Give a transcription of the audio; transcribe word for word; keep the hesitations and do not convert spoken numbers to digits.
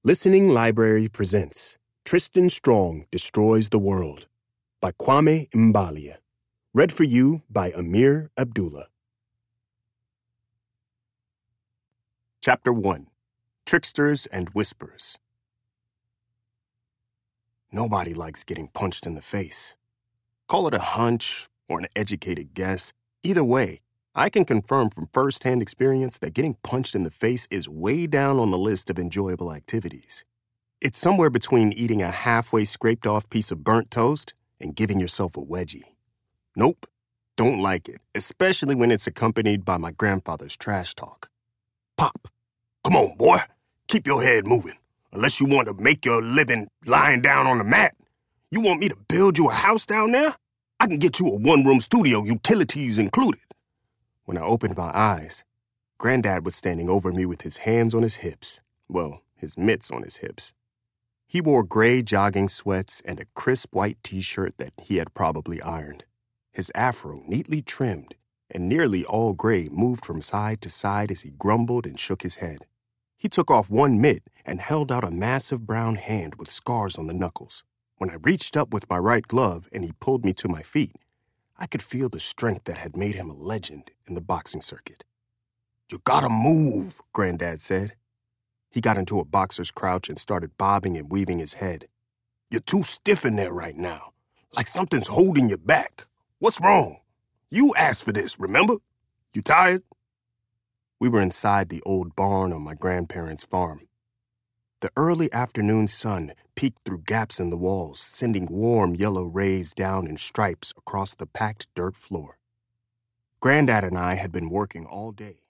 Listening Library presents Tristan Strong Destroys the World by Kwame Mbalia. Read for you by Amir Abdullah. Chapter one. Tricksters and Whispers. Nobody likes getting punched in the face. Call it a hunch or an educated guess. Either way, I can confirm from first-hand experience that getting punched in the face is way down on the list of enjoyable activities. It's somewhere between eating a halfway scraped-off piece of burnt toast and giving yourself a wedgie. Nope, don't like it, especially when it's accompanied by my grandfather's trash talk. Pop, come on, boy. Keep your head moving. Unless you want to make your living lying down on the mat. You want me to build you a house down there? I can get you a one-room studio, utilities included. When I opened my eyes, Granddad was standing over me with his hands on his hips. Well, his mitts on his hips. He wore gray jogging sweats and a crisp white t-shirt that he had probably ironed. His afro, neatly trimmed and nearly all gray, moved from side to side as he grumbled and shook his head. He took off one mitt and held out a massive brown hand with scars on the knuckles. When I reached up with my right glove and he pulled me to my feet, I could feel the strength that had made him a legend in the boxing circuit. "You gotta move," Granddad said. He got into a boxer's crouch and started bobbing and weaving his head. "You're too stiff in there right now, like something's holding you back. What's wrong? You asked for this, remember? You tired?" We were inside the old barn on my grandparents' farm. The early afternoon sun peeked through gaps in the walls, sending warm yellow rays down in stripes across the packed dirt floor. Granddad and I had been working all day.